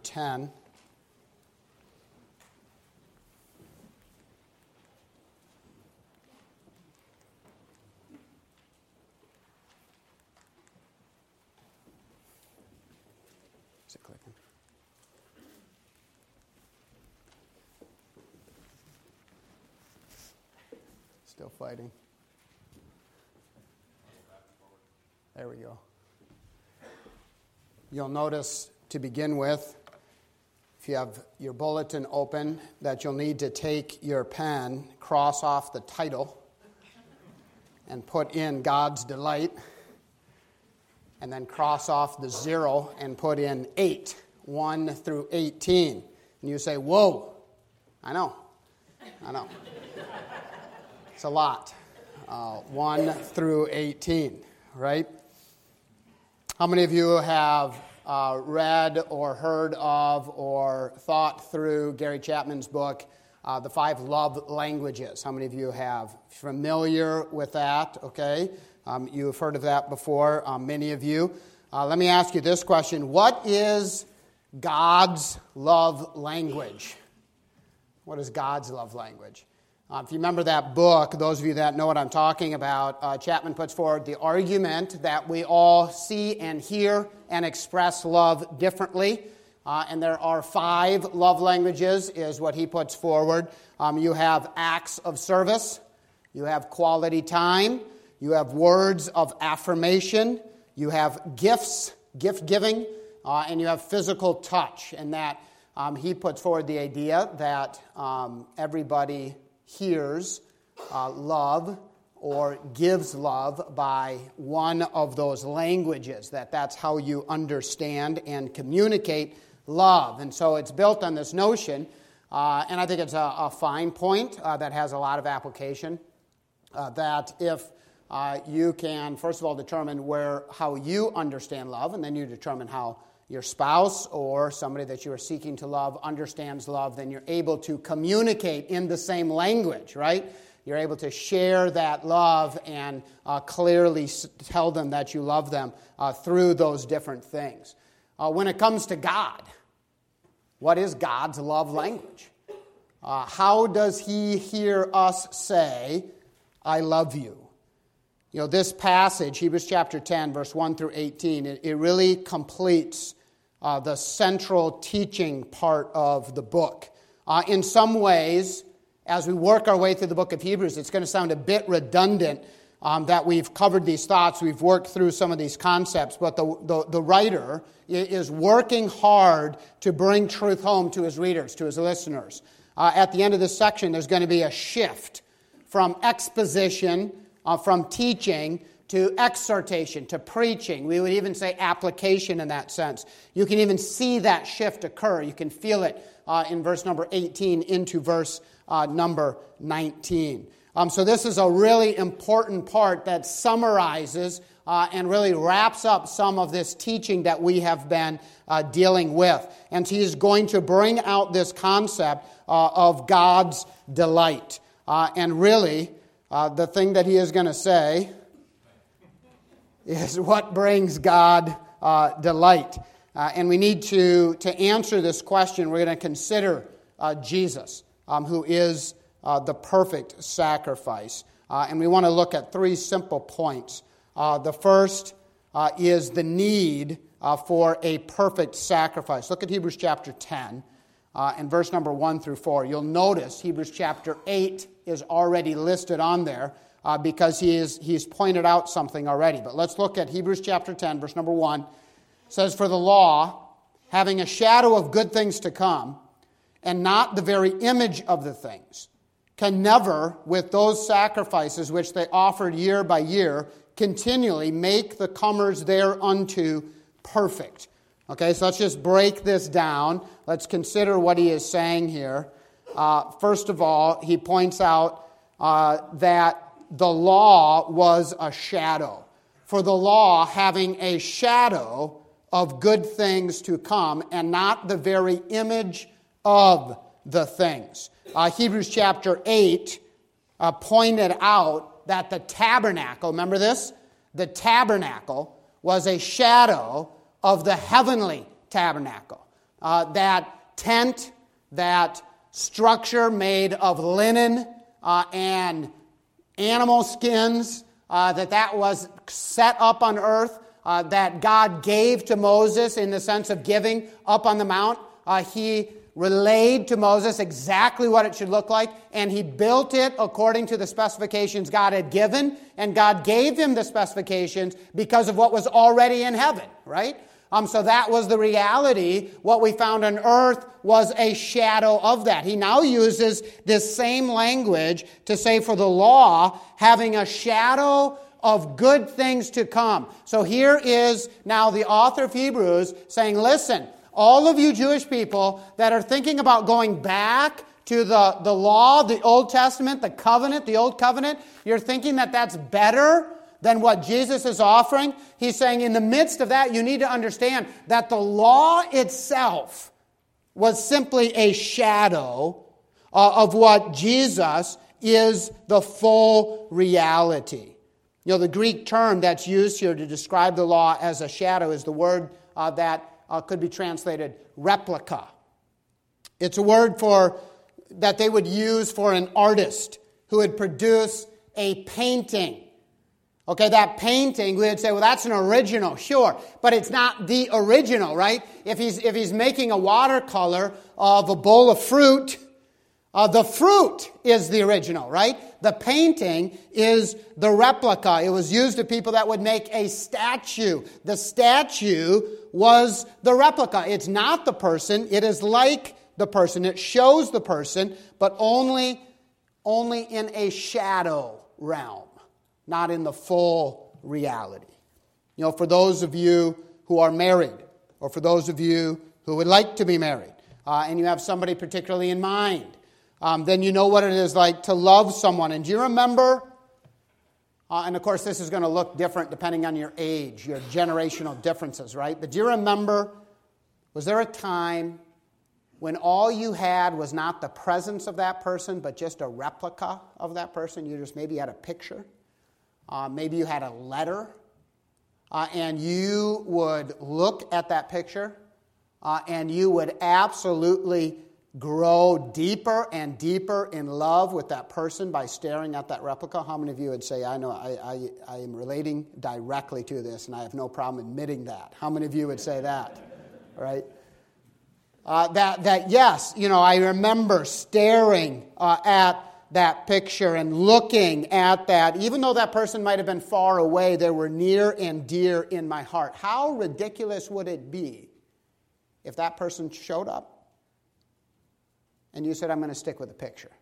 10. Is it clicking? Still fighting. There we go. You'll notice to begin with, if you have your bulletin open, that you'll need to take your pen, cross off the title, and put in God's delight, and then cross off the 0 and put in 8, 1 through 18. And you say, whoa, I know. It's a lot. 1 through 18, right? How many of you have read or heard of or thought through Gary Chapman's book, The 5 Love Languages? How many of you have familiar with that? Okay, you've heard of that before, many of you. Let me ask you this question. What is God's love language? What is God's love language? If you remember that book, those of you that know what I'm talking about, Chapman puts forward the argument that we all see and hear and express love differently. And there are 5 love languages, is what he puts forward. You have acts of service. You have quality time. You have words of affirmation. You have gifts, gift giving. And you have physical touch. And that he puts forward the idea that everybody hears love or gives love by one of those languages, that's how you understand and communicate love. And so it's built on this notion, and I think it's a fine point that has a lot of application, that if you can, first of all, determine how you understand love, and then you determine how your spouse or somebody that you are seeking to love understands love, then you're able to communicate in the same language, right? You're able to share that love and clearly tell them that you love them through those different things. When it comes to God, what is God's love language? How does He hear us say, I love you? You know, this passage, Hebrews chapter 10, verse 1 through 18, it really completes the central teaching part of the book. In some ways, as we work our way through the book of Hebrews, it's going to sound a bit redundant that we've covered these thoughts, we've worked through some of these concepts, but the writer is working hard to bring truth home to his readers, to his listeners. At the end of this section, there's going to be a shift from exposition, from teaching, to exhortation, to preaching. We would even say application in that sense. You can even see that shift occur. You can feel it in verse number 18 into verse number 19. So this is a really important part that summarizes and really wraps up some of this teaching that we have been dealing with. And he is going to bring out this concept of God's delight. And really, the thing that he is going to say is what brings God delight. And we need to answer this question, we're going to consider Jesus, who is the perfect sacrifice. And we want to look at 3 simple points. The first is the need for a perfect sacrifice. Look at Hebrews chapter 10 and verse number 1 through 4. You'll notice Hebrews chapter 8 is already listed on there because he's pointed out something already. But let's look at Hebrews chapter 10, verse number 1. It says, for the law, having a shadow of good things to come, and not the very image of the things, can never, with those sacrifices which they offered year by year, continually make the comers thereunto perfect. Okay, so let's just break this down. Let's consider what he is saying here. First of all, he points out that the law was a shadow. For the law having a shadow of good things to come, and not the very image of the things. Hebrews chapter 8 pointed out that the tabernacle, remember this? The tabernacle was a shadow of the heavenly tabernacle. that tent, that structure made of linen and animal skins, that was set up on earth, that God gave to Moses in the sense of giving up on the mount. He relayed to Moses exactly what it should look like, and he built it according to the specifications God had given, and God gave him the specifications because of what was already in heaven, right? So that was the reality. What we found on earth was a shadow of that. He now uses this same language to say for the law, having a shadow of good things to come. So here is now the author of Hebrews saying, listen, all of you Jewish people that are thinking about going back to the law, the Old Testament, the covenant, the Old Covenant, you're thinking that that's better than what Jesus is offering. He's saying in the midst of that, you need to understand that the law itself was simply a shadow of what Jesus is the full reality. You know, the Greek term that's used here to describe the law as a shadow is the word that could be translated replica. It's a word that they would use for an artist who would produce a painting. Okay, that painting, we would say, well, that's an original, sure, but it's not the original, right? If he's making a watercolor of a bowl of fruit, the fruit is the original, right? The painting is the replica. It was used to people that would make a statue. The statue was the replica. It's not the person. It is like the person. It shows the person, but only in a shadow realm, not in the full reality. You know, for those of you who are married, or for those of you who would like to be married, and you have somebody particularly in mind, then you know what it is like to love someone. And do you remember, and of course this is going to look different depending on your age, your generational differences, right? But do you remember, was there a time when all you had was not the presence of that person, but just a replica of that person? You just maybe had a picture. Maybe you had a letter. And you would look at that picture, and you would absolutely grow deeper and deeper in love with that person by staring at that replica. How many of you would say, I know I am relating directly to this, and I have no problem admitting that? How many of you would say that? Right? That yes, you know, I remember staring at that picture and looking at that. Even though that person might have been far away, they were near and dear in my heart. How ridiculous would it be if that person showed up and you said, I'm going to stick with the picture?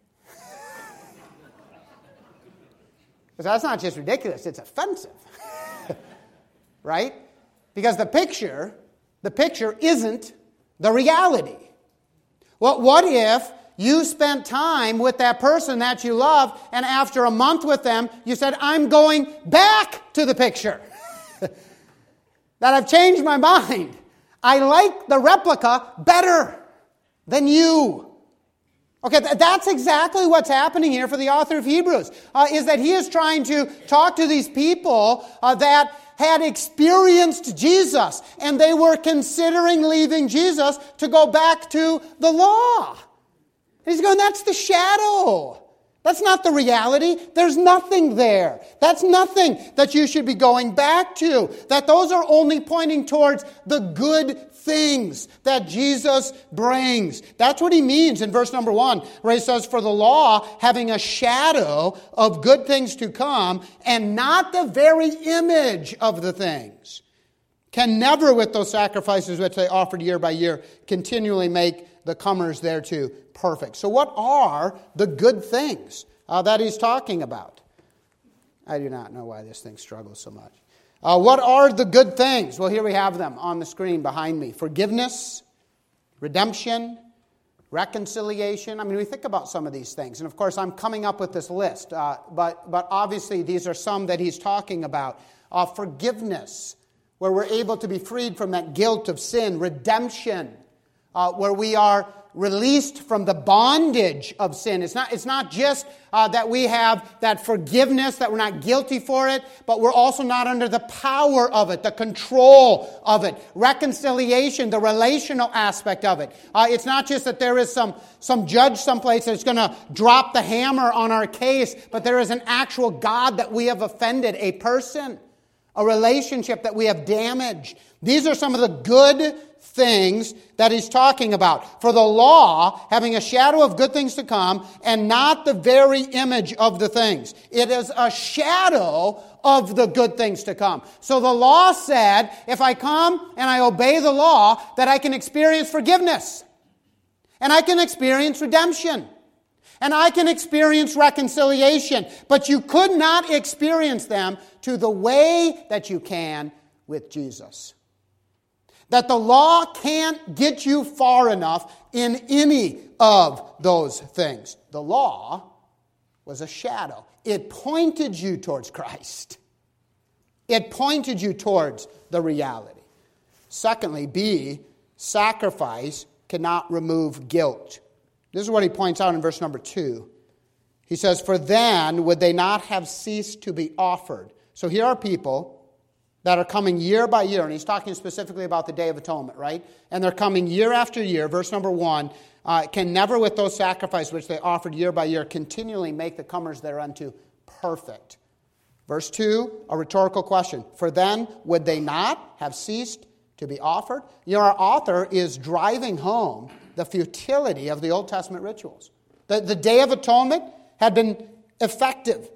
Because that's not just ridiculous, it's offensive. Right? Because the picture isn't the reality. Well, what if you spent time with that person that you love, and after a month with them, you said, I'm going back to the picture. That I've changed my mind. I like the replica better than you. Okay, that's exactly what's happening here for the author of Hebrews, is that he is trying to talk to these people that had experienced Jesus, and they were considering leaving Jesus to go back to the law. And he's going, that's the shadow. That's not the reality. There's nothing there. That's nothing that you should be going back to. That those are only pointing towards the good things that Jesus brings. That's what he means in verse number 1, where he says, for the law having a shadow of good things to come, and not the very image of the things, can never with those sacrifices which they offered year by year continually make the comers thereto perfect. So what are the good things that he's talking about? I do not know why this thing struggles so much. What are the good things? Well, here we have them on the screen behind me. Forgiveness, redemption, reconciliation. I mean, we think about some of these things. And of course, I'm coming up with this list. But obviously, these are some that he's talking about. Forgiveness, where we're able to be freed from that guilt of sin. Redemption, where we are released from the bondage of sin. It's not just that we have that forgiveness, that we're not guilty for it, but we're also not under the power of it, the control of it. Reconciliation, the relational aspect of it. It's not just that there is some judge someplace that's going to drop the hammer on our case, but there is an actual God that we have offended, a person, a relationship that we have damaged. These are some of the good things that he's talking about. For the law, having a shadow of good things to come, and not the very image of the things. It is a shadow of the good things to come. So the law said, if I come and I obey the law, that I can experience forgiveness. And I can experience redemption. And I can experience reconciliation. But you could not experience them to the way that you can with Jesus. That the law can't get you far enough in any of those things. The law was a shadow. It pointed you towards Christ. It pointed you towards the reality. Secondly, B, sacrifice cannot remove guilt. This is what he points out in verse number 2. He says, for then would they not have ceased to be offered. So here are people that are coming year by year, and he's talking specifically about the Day of Atonement, right? And they're coming year after year. Verse number 1, can never with those sacrifices which they offered year by year continually make the comers thereunto perfect. Verse 2, a rhetorical question. For then would they not have ceased to be offered? You know, our author is driving home the futility of the Old Testament rituals. The Day of Atonement had been effective,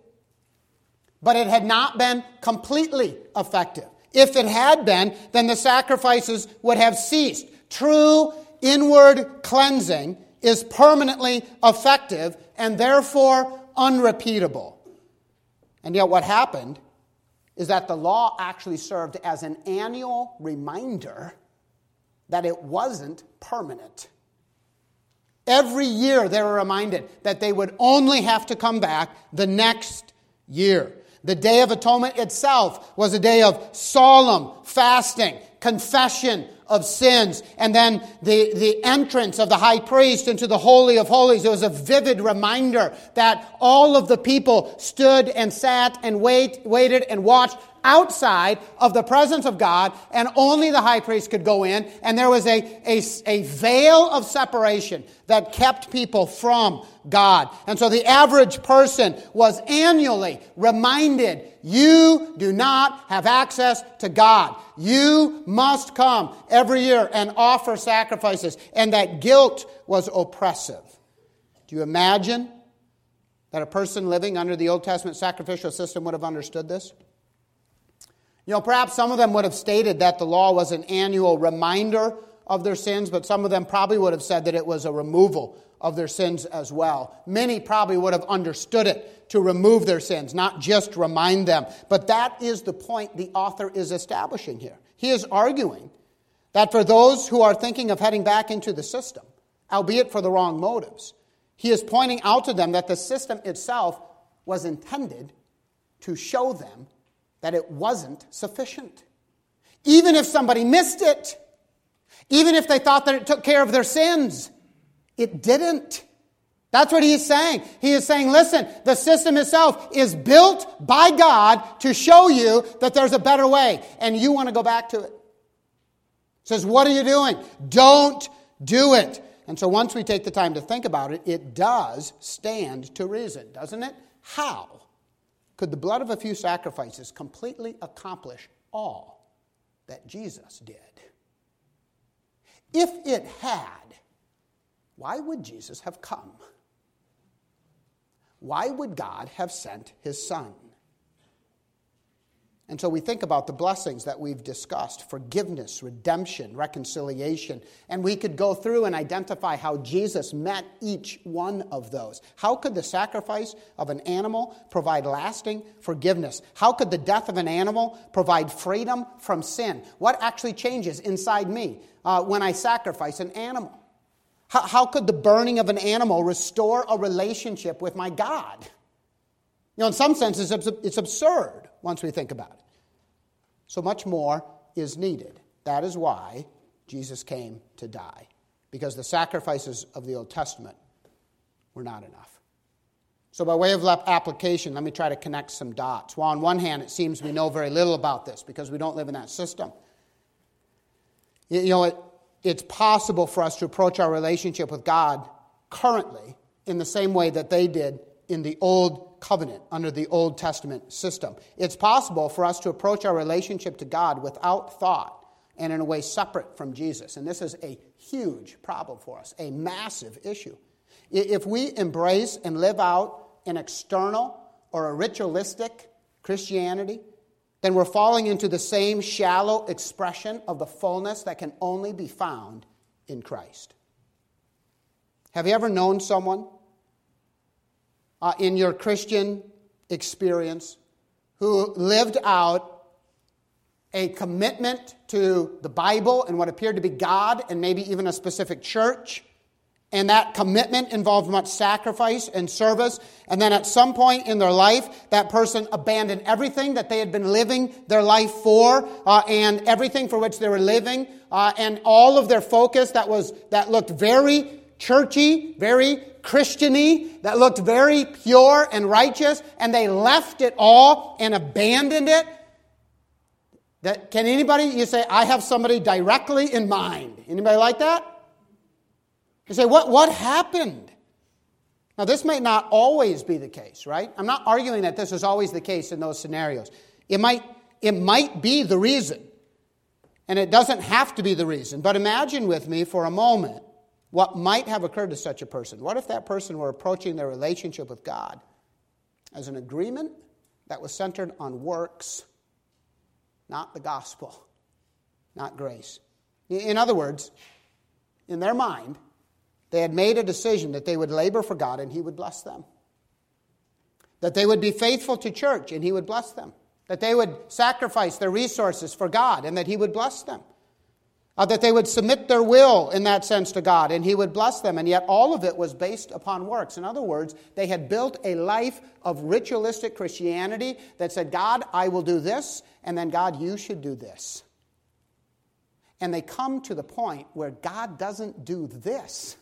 but it had not been completely effective. If it had been, then the sacrifices would have ceased. True inward cleansing is permanently effective and therefore unrepeatable. And yet what happened is that the law actually served as an annual reminder that it wasn't permanent. Every year they were reminded that they would only have to come back the next year. The Day of Atonement itself was a day of solemn fasting, confession of sins, and then the entrance of the high priest into the Holy of Holies. It was a vivid reminder that all of the people stood and sat and waited and watched outside of the presence of God, and only the high priest could go in, and there was a veil of separation that kept people from God. And so the average person was annually reminded, you do not have access to God. You must come every year and offer sacrifices. And that guilt was oppressive. Do you imagine that a person living under the Old Testament sacrificial system would have understood this? You know, perhaps some of them would have stated that the law was an annual reminder of their sins, but some of them probably would have said that it was a removal of their sins as well. Many probably would have understood it to remove their sins, not just remind them. But that is the point the author is establishing here. He is arguing that for those who are thinking of heading back into the system, albeit for the wrong motives, he is pointing out to them that the system itself was intended to show them that it wasn't sufficient. Even if somebody missed it, even if they thought that it took care of their sins, it didn't. That's what he is saying. He is saying, listen, the system itself is built by God to show you that there's a better way, and you want to go back to it. He says, what are you doing? Don't do it. And so once we take the time to think about it, it does stand to reason, doesn't it? How could the blood of a few sacrifices completely accomplish all that Jesus did? If it had, why would Jesus have come? Why would God have sent his Son? And so we think about the blessings that we've discussed: forgiveness, redemption, reconciliation. And we could go through and identify how Jesus met each one of those. How could the sacrifice of an animal provide lasting forgiveness? How could the death of an animal provide freedom from sin? What actually changes inside me when I sacrifice an animal? How could the burning of an animal restore a relationship with my God? You know, in some senses, it's absurd once we think about it. So much more is needed. That is why Jesus came to die. because the sacrifices of the Old Testament were not enough. So by way of application, let me try to connect some dots. Well, on one hand, it seems we know very little about this because we don't live in that system. It's possible for us to approach our relationship with God currently in the same way that they did in the Old Covenant, under the Old Testament system. It's possible for us to approach our relationship to God without thought and in a way separate from Jesus. And this is a huge problem for us, a massive issue. If we embrace and live out an external or a ritualistic Christianity, then we're falling into the same shallow expression of the fullness that can only be found in Christ. Have you ever known someone in your Christian experience who lived out a commitment to the Bible and what appeared to be God and maybe even a specific church? And that commitment involved much sacrifice and service. And then at some point in their life, that person abandoned everything that they had been living their life for, and everything for which they were living, and all of their focus that looked very churchy, very Christian-y, that looked very pure and righteous, and they left it all and abandoned it. Can anybody, you say, I have somebody directly in mind. Anybody like that? You say, what happened? Now, this may not always be the case, right? I'm not arguing that this is always the case in those scenarios. It might be the reason, and it doesn't have to be the reason. But imagine with me for a moment what might have occurred to such a person. What if that person were approaching their relationship with God as an agreement that was centered on works, not the gospel, not grace? In other words, in their mind, they had made a decision that they would labor for God and He would bless them. That they would be faithful to church and He would bless them. That they would sacrifice their resources for God and that He would bless them. That they would submit their will in that sense to God and He would bless them. And yet all of it was based upon works. In other words, they had built a life of ritualistic Christianity that said, God, I will do this, and then God, you should do this. And they come to the point where God doesn't do this.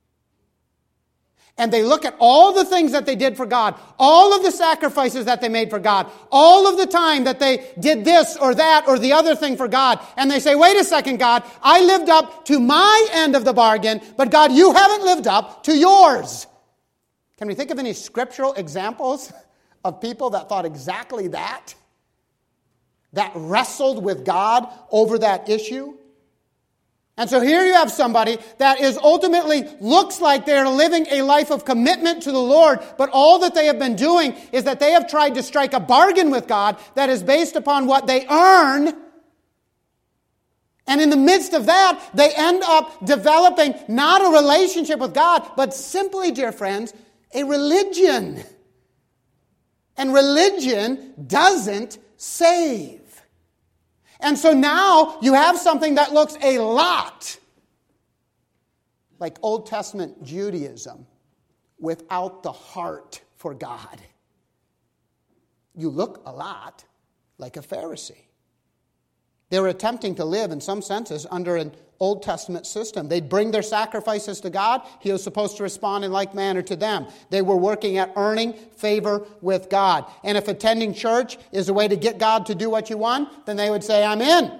And they look at all the things that they did for God, all of the sacrifices that they made for God, all of the time that they did this or that or the other thing for God. And they say, wait a second, God, I lived up to my end of the bargain, but God, you haven't lived up to yours. Can we think of any scriptural examples of people that thought exactly that? That wrestled with God over that issue? And so here you have somebody that is ultimately looks like they're living a life of commitment to the Lord, but all that they have been doing is that they have tried to strike a bargain with God that is based upon what they earn. And in the midst of that, they end up developing not a relationship with God, but simply, dear friends, a religion. And religion doesn't save. And so now you have something that looks a lot like Old Testament Judaism without the heart for God. You look a lot like a Pharisee. They were attempting to live, in some senses, under an Old Testament system. They'd bring their sacrifices to God. He was supposed to respond in like manner to them. They were working at earning favor with God. And if attending church is a way to get God to do what you want, then they would say, I'm in.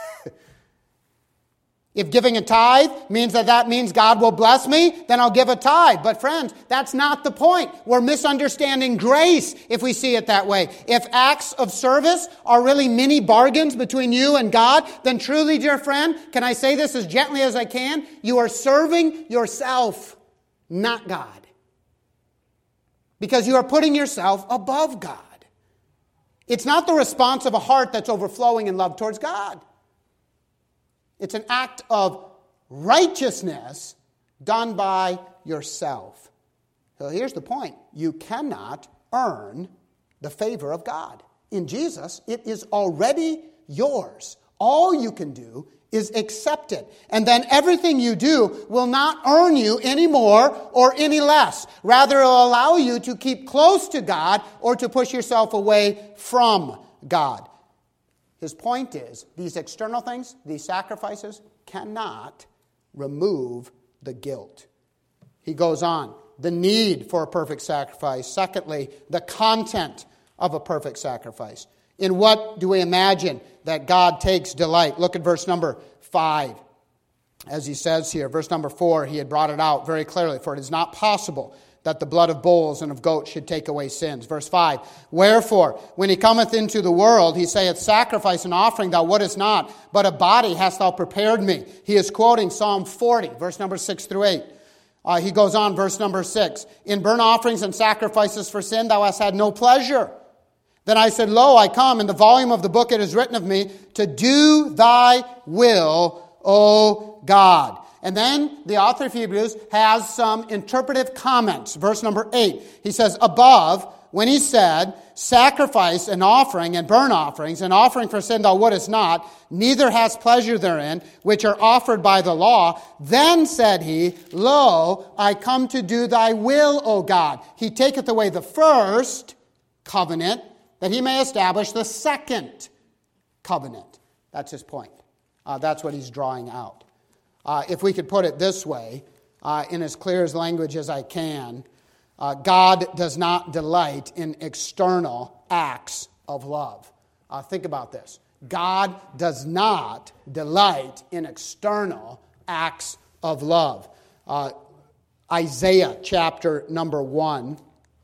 If giving a tithe means that means God will bless me, then I'll give a tithe. But friends, that's not the point. We're misunderstanding grace if we see it that way. If acts of service are really mini bargains between you and God, then truly, dear friend, can I say this as gently as I can? You are serving yourself, not God. Because you are putting yourself above God. It's not the response of a heart that's overflowing in love towards God. It's an act of righteousness done by yourself. So here's the point. You cannot earn the favor of God. In Jesus, it is already yours. All you can do is accept it. And then everything you do will not earn you any more or any less. Rather, it will allow you to keep close to God or to push yourself away from God. His point is, these external things, these sacrifices, cannot remove the guilt. He goes on. The need for a perfect sacrifice. Secondly, the content of a perfect sacrifice. In what do we imagine that God takes delight? Look at verse number 5. As he says here, verse number 4, he had brought it out very clearly. For it is not possible that the blood of bulls and of goats should take away sins. Verse 5, wherefore, when he cometh into the world, he saith, sacrifice and offering thou wouldest not, but a body hast thou prepared me. He is quoting Psalm 40, verse number 6 through 8. He goes on, verse number 6. In burnt offerings and sacrifices for sin thou hast had no pleasure. Then I said, lo, I come. In the volume of the book it is written of me, to do thy will, O God. And then the author of Hebrews has some interpretive comments. Verse number 8. He says, above, when he said, sacrifice and offering and burnt offerings and offering for sin thou wouldest not, neither hast pleasure therein, which are offered by the law. Then said he, lo, I come to do thy will, O God. He taketh away the first covenant, that he may establish the second covenant. That's his point. That's what he's drawing out. If we could put it this way, in as clear as language as I can, God does not delight in external acts of love. Think about this. God does not delight in external acts of love. Isaiah chapter number 1,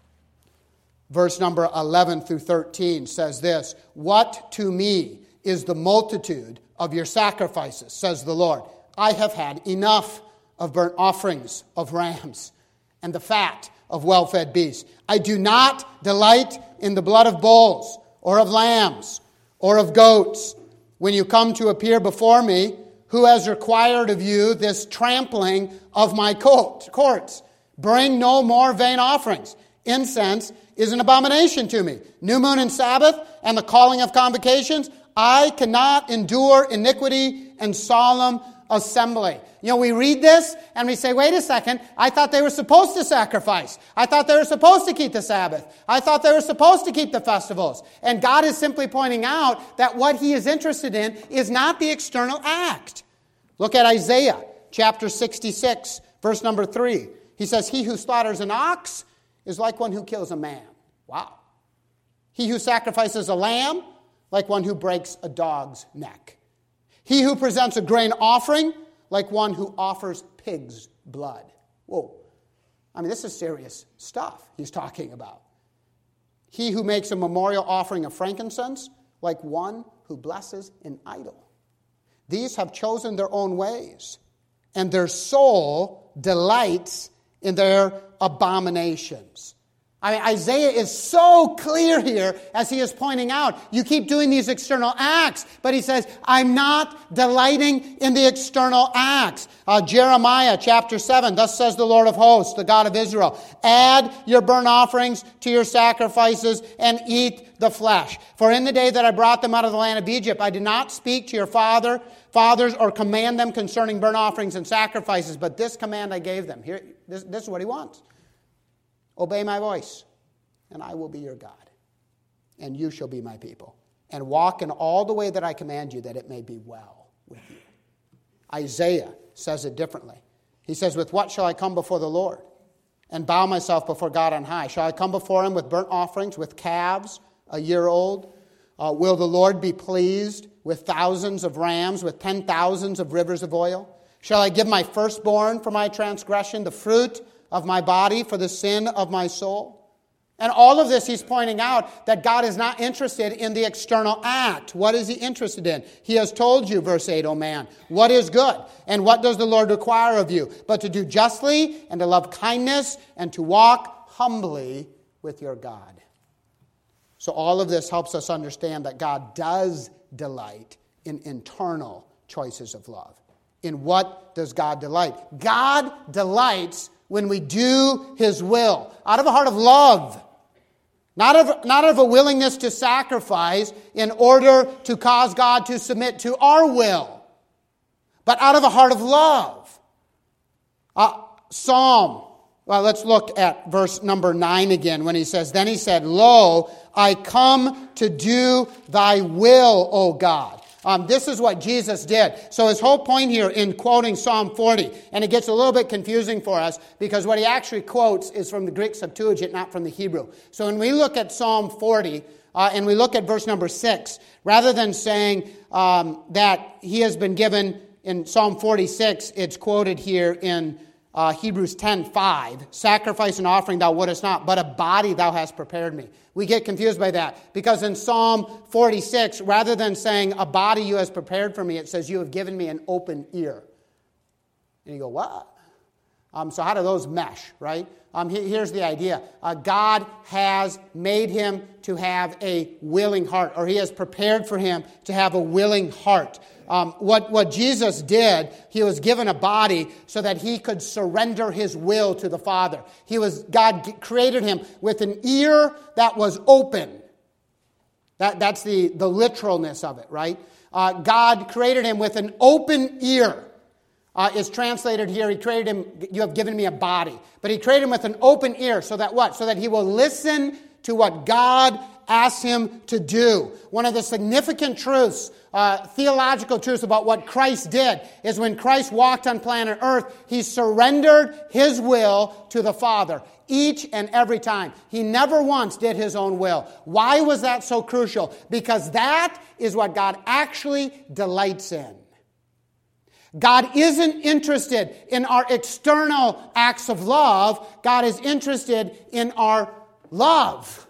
verse number 11 through 13 says this, what to me is the multitude of your sacrifices, says the Lord. I have had enough of burnt offerings of rams and the fat of well-fed beasts. I do not delight in the blood of bulls or of lambs or of goats. When you come to appear before me, who has required of you this trampling of my courts? Bring no more vain offerings. Incense is an abomination to me. New moon and Sabbath and the calling of convocations, I cannot endure iniquity and solemn assembly. You know, we read this and we say, wait a second, I thought they were supposed to sacrifice. I thought they were supposed to keep the Sabbath. I thought they were supposed to keep the festivals. And God is simply pointing out that what he is interested in is not the external act. Look at Isaiah chapter 66, verse number 3. He says, he who slaughters an ox is like one who kills a man. Wow. He who sacrifices a lamb, like one who breaks a dog's neck. He who presents a grain offering, like one who offers pig's blood. Whoa. I mean, this is serious stuff he's talking about. He who makes a memorial offering of frankincense, like one who blesses an idol. These have chosen their own ways, and their soul delights in their abominations. I mean, Isaiah is so clear here as he is pointing out, you keep doing these external acts, but he says, I'm not delighting in the external acts. Jeremiah chapter 7, thus says the Lord of hosts, the God of Israel, add your burnt offerings to your sacrifices and eat the flesh. For in the day that I brought them out of the land of Egypt, I did not speak to your fathers or command them concerning burnt offerings and sacrifices, but this command I gave them. Here, this is what he wants. Obey my voice, and I will be your God, and you shall be my people, and walk in all the way that I command you, that it may be well with you. Isaiah says it differently. He says, with what shall I come before the Lord and bow myself before God on high? Shall I come before him with burnt offerings, with calves a year old? Will the Lord be pleased with thousands of rams, with 10,000s of rivers of oil? Shall I give my firstborn for my transgression, the fruit of my body for the sin of my soul? And all of this he's pointing out that God is not interested in the external act. What is he interested in? He has told you, verse 8, O man, what is good? And what does the Lord require of you? But to do justly and to love kindness and to walk humbly with your God. So all of this helps us understand that God does delight in internal choices of love. In what does God delight? God delights when we do his will, out of a heart of love, not of a willingness to sacrifice in order to cause God to submit to our will, but out of a heart of love. Let's look at verse number 9 again when he says, then he said, lo, I come to do thy will, O God. This is what Jesus did. So his whole point here in quoting Psalm 40, and it gets a little bit confusing for us because what he actually quotes is from the Greek Septuagint, not from the Hebrew. So when we look at Psalm 40, and we look at verse number 6, rather than saying that he has been given in Psalm 46, it's quoted here in Hebrews 10:5, sacrifice and offering thou wouldest not, but a body thou hast prepared me. We get confused by that because in Psalm 46, rather than saying a body you has prepared for me, it says you have given me an open ear. And you go, what? So how do those mesh, right? Here's the idea. God has made him to have a willing heart, or he has prepared for him to have a willing heart. What Jesus did, he was given a body so that he could surrender his will to the Father. God created him with an ear that was open. That's the literalness of it, right? God created him with an open ear. Is translated here, he created him, you have given me a body. But he created him with an open ear, so that what? So that he will listen to what God asks him to do. One of the significant truths, theological truths about what Christ did is when Christ walked on planet Earth, he surrendered his will to the Father each and every time. He never once did his own will. Why was that so crucial? Because that is what God actually delights in. God isn't interested in our external acts of love. God is interested in our love.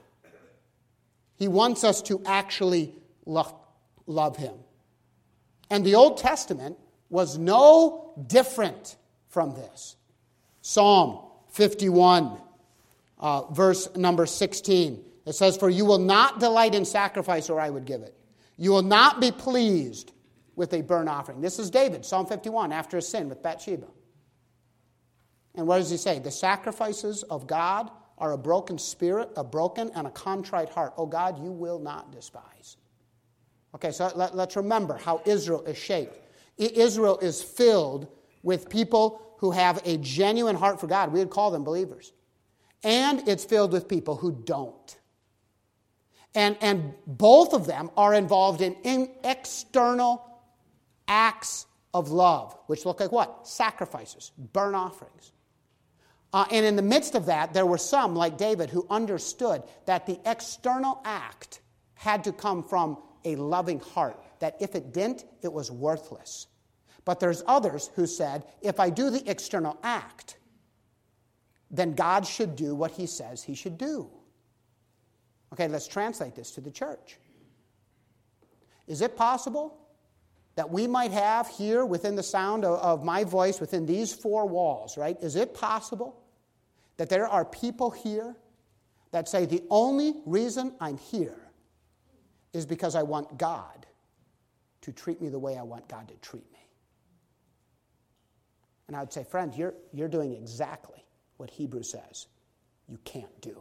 He wants us to actually love him. And the Old Testament was no different from this. Psalm 51, verse number 16. It says, "For you will not delight in sacrifice, or I would give it. You will not be pleased with a burnt offering." This is David, Psalm 51, after his sin with Bathsheba. And what does he say? The sacrifices of God are a broken spirit, a broken and a contrite heart. Oh God, you will not despise. Okay, so let's remember how Israel is shaped. Israel is filled with people who have a genuine heart for God. We would call them believers. And it's filled with people who don't. And both of them are involved in external acts of love, which look like what? Sacrifices, burnt offerings. And in the midst of that, there were some, like David, who understood that the external act had to come from a loving heart, that if it didn't, it was worthless. But there's others who said, if I do the external act, then God should do what he says he should do. Okay, let's translate this to the church. Is it possible that we might have here within the sound of my voice, within these four walls, right? Is it possible that there are people here that say the only reason I'm here is because I want God to treat me the way I want God to treat me? And I would say, friend, you're doing exactly what Hebrews says you can't do.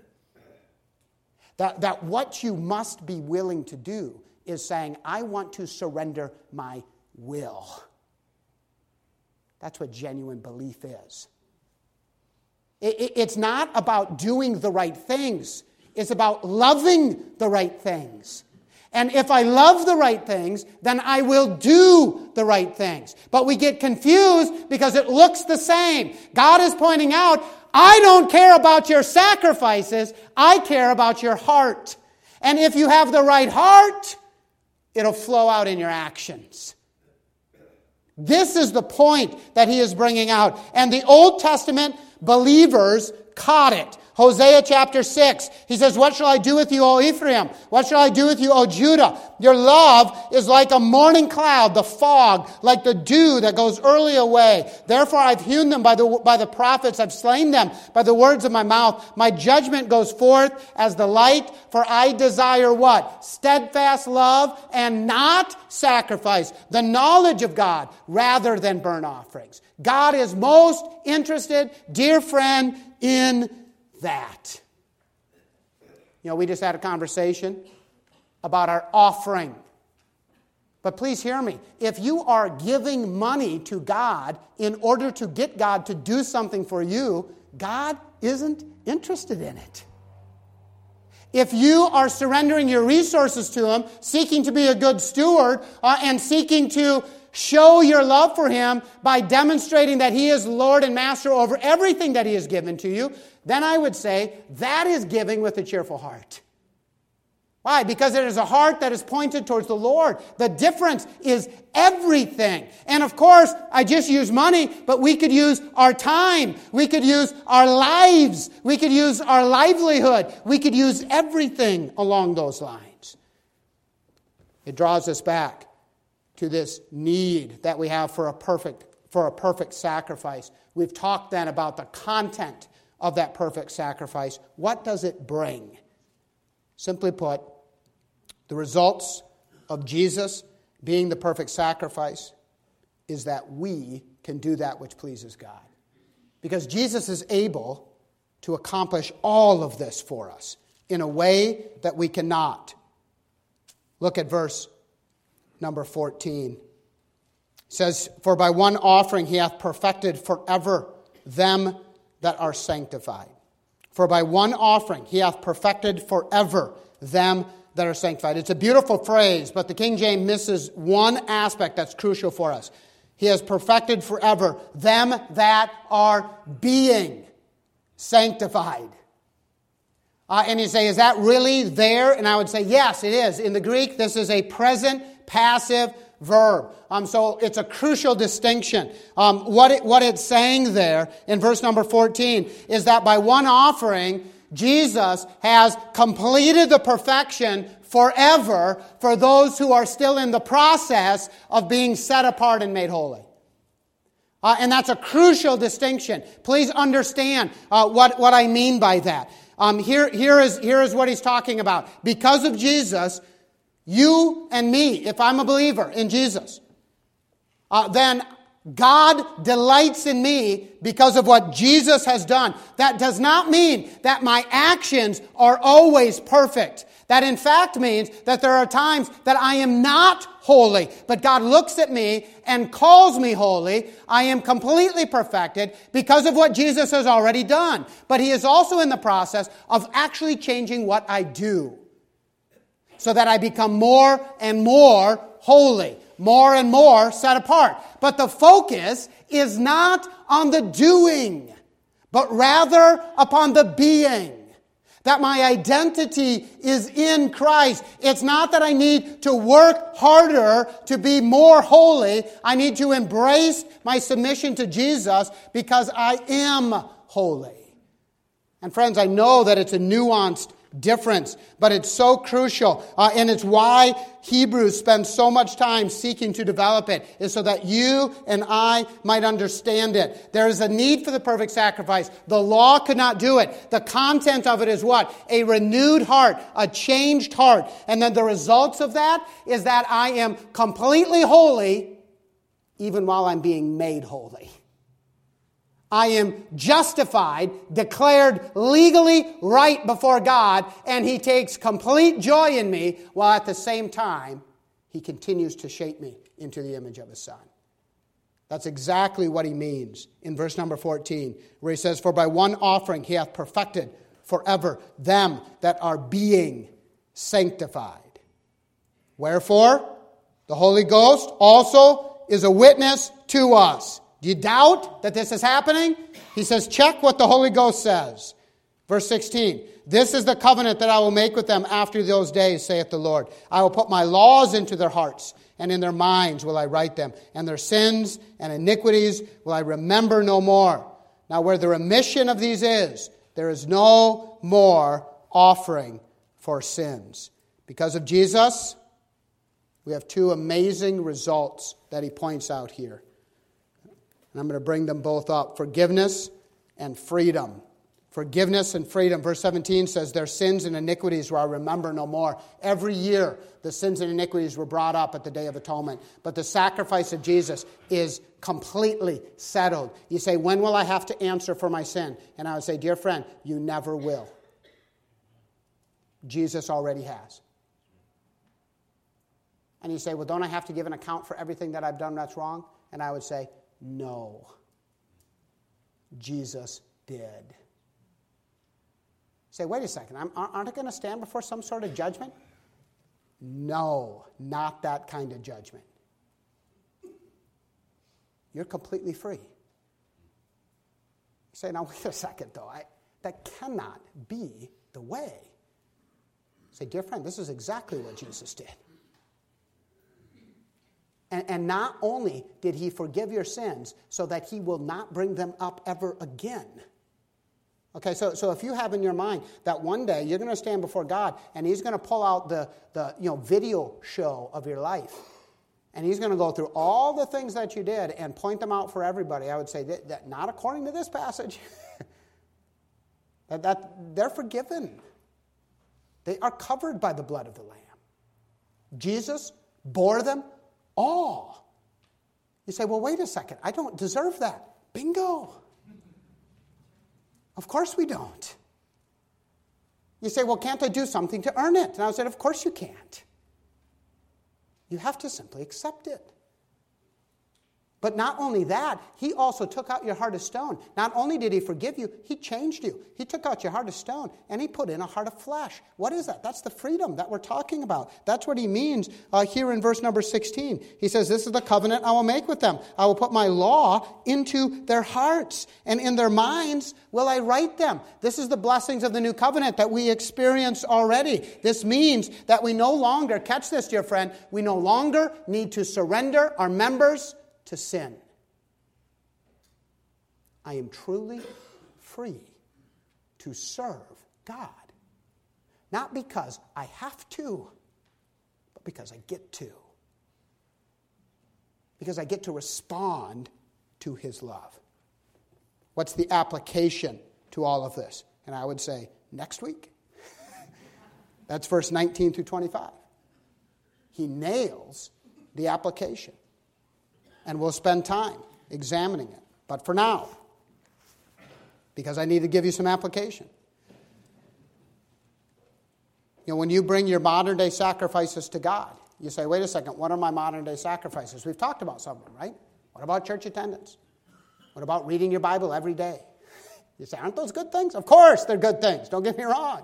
That what you must be willing to do is saying, I want to surrender my will. That's what genuine belief is. It's not about doing the right things. It's about loving the right things. And if I love the right things, then I will do the right things. But we get confused because it looks the same. God is pointing out, I don't care about your sacrifices. I care about your heart. And if you have the right heart, it'll flow out in your actions. This is the point that he is bringing out. And the Old Testament believers caught it. Hosea chapter 6, he says, "What shall I do with you, O Ephraim? What shall I do with you, O Judah? Your love is like a morning cloud, the fog, like the dew that goes early away. Therefore I've hewn them by the prophets, I've slain them by the words of my mouth. My judgment goes forth as the light, for I desire" what? Steadfast love and not sacrifice, the knowledge of God rather than burnt offerings. God is most interested, dear friend, in that. You know, we just had a conversation about our offering. But please hear me. If you are giving money to God in order to get God to do something for you, God isn't interested in it. If you are surrendering your resources to Him, seeking to be a good steward, and seeking to show your love for Him by demonstrating that He is Lord and Master over everything that He has given to you, then I would say that is giving with a cheerful heart. Why? Because it is a heart that is pointed towards the Lord. The difference is everything. And of course, I just use money, but we could use our time. We could use our lives. We could use our livelihood. We could use everything along those lines. It draws us back to this need that we have for a perfect sacrifice. We've talked then about the content of that perfect sacrifice. What does it bring? Simply put, the results of Jesus being the perfect sacrifice is that we can do that which pleases God. Because Jesus is able to accomplish all of this for us in a way that we cannot. Look at verse number 14. It says, "For by one offering He hath perfected forever them that are sanctified." For by one offering He hath perfected forever them that are sanctified. It's a beautiful phrase, but the King James misses one aspect that's crucial for us. He has perfected forever them that are being sanctified. And you say, is that really there? And I would say, yes, it is. In the Greek, this is a present passive verb. So it's a crucial distinction. What it's saying there in verse number 14 is that by one offering, Jesus has completed the perfection forever for those who are still in the process of being set apart and made holy. And that's a crucial distinction. Please understand what I mean by that. Here is what he's talking about. Because of Jesus, you and me, if I'm a believer in Jesus, then God delights in me because of what Jesus has done. That does not mean that my actions are always perfect. That in fact means that there are times that I am not holy, but God looks at me and calls me holy. I am completely perfected because of what Jesus has already done. But He is also in the process of actually changing what I do so that I become more and more holy, more and more set apart. But the focus is not on the doing, but rather upon the being. That my identity is in Christ. It's not that I need to work harder to be more holy. I need to embrace my submission to Jesus because I am holy. And friends, I know that it's a nuanced difference, but it's so crucial, and it's why Hebrews spends so much time seeking to develop it, is so that you and I might understand it. There is a need for the perfect sacrifice. The law could not do it. The content of it is what? A renewed heart, a changed heart. And then the results of that is that I am completely holy even while I'm being made holy. I am justified, declared legally right before God, and He takes complete joy in me, while at the same time, He continues to shape me into the image of His Son. That's exactly what He means in verse number 14, where He says, "For by one offering He hath perfected forever them that are being sanctified. Wherefore, the Holy Ghost also is a witness to us." Do you doubt that this is happening? He says, check what the Holy Ghost says. Verse 16, "This is the covenant that I will make with them after those days, saith the Lord. I will put my laws into their hearts, and in their minds will I write them. And their sins and iniquities will I remember no more. Now where the remission of these is, there is no more offering for sins." Because of Jesus, we have two amazing results that He points out here. And I'm going to bring them both up. Forgiveness and freedom. Forgiveness and freedom. Verse 17 says, "Their sins and iniquities will I remember no more." Every year, the sins and iniquities were brought up at the Day of Atonement. But the sacrifice of Jesus is completely settled. You say, when will I have to answer for my sin? And I would say, dear friend, you never will. Jesus already has. And you say, well, don't I have to give an account for everything that I've done that's wrong? And I would say, no. Jesus did. say, wait a second, aren't I going to stand before some sort of judgment? No, not that kind of judgment. You're completely free. You say, now wait a second though, that cannot be the way. Say, dear friend, this is exactly what Jesus did. And not only did he forgive your sins so that he will not bring them up ever again. Okay, so if you have in your mind that one day you're going to stand before God and he's going to pull out the video show of your life and he's going to go through all the things that you did and point them out for everybody, I would say that not according to this passage. that they're forgiven. They are covered by the blood of the Lamb. Jesus bore them all. You say, well, wait a second. I don't deserve that. Bingo. Of course we don't. You say, well, can't I do something to earn it? And I said, of course you can't. You have to simply accept it. But not only that, he also took out your heart of stone. Not only did he forgive you, he changed you. He took out your heart of stone and he put in a heart of flesh. What is that? That's the freedom that we're talking about. That's what he means here in verse number 16. He says, this is the covenant I will make with them. I will put my law into their hearts, and in their minds will I write them. This is the blessings of the new covenant that we experience already. This means that we no longer, catch this, dear friend, we no longer need to surrender our members to sin. I am truly free to serve God. Not because I have to, but because I get to. Because I get to respond to his love. What's the application to all of this? And I would say, next week. That's verse 19 through 25. He nails the application. And we'll spend time examining it. But for now, because I need to give you some application. You know, when you bring your modern day sacrifices to God, you say, wait a second, what are my modern day sacrifices? We've talked about some of them, right? What about church attendance? What about reading your Bible every day? You say, aren't those good things? Of course they're good things. Don't get me wrong.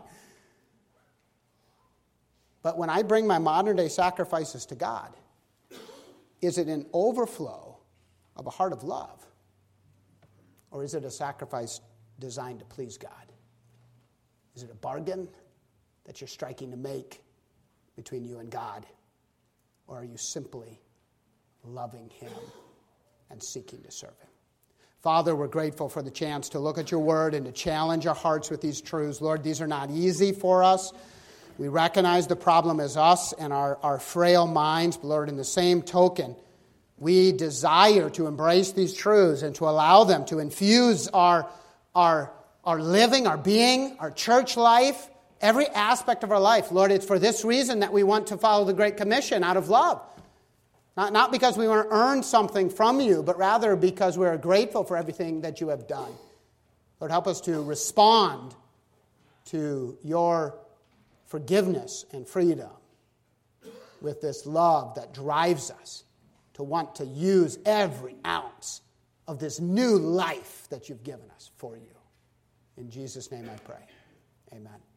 But when I bring my modern day sacrifices to God, is it an overflow of a heart of love? Or is it a sacrifice designed to please God? Is it a bargain that you're striking to make between you and God? Or are you simply loving him and seeking to serve him? Father, we're grateful for the chance to look at your word and to challenge our hearts with these truths. Lord, these are not easy for us. We recognize the problem as us and our frail minds. But Lord, in the same token, we desire to embrace these truths and to allow them to infuse our living, our being, our church life, every aspect of our life. Lord, it's for this reason that we want to follow the Great Commission out of love. Not because we want to earn something from you, but rather because we are grateful for everything that you have done. Lord, help us to respond to your forgiveness and freedom with this love that drives us to want to use every ounce of this new life that you've given us for you. In Jesus' name I pray. Amen.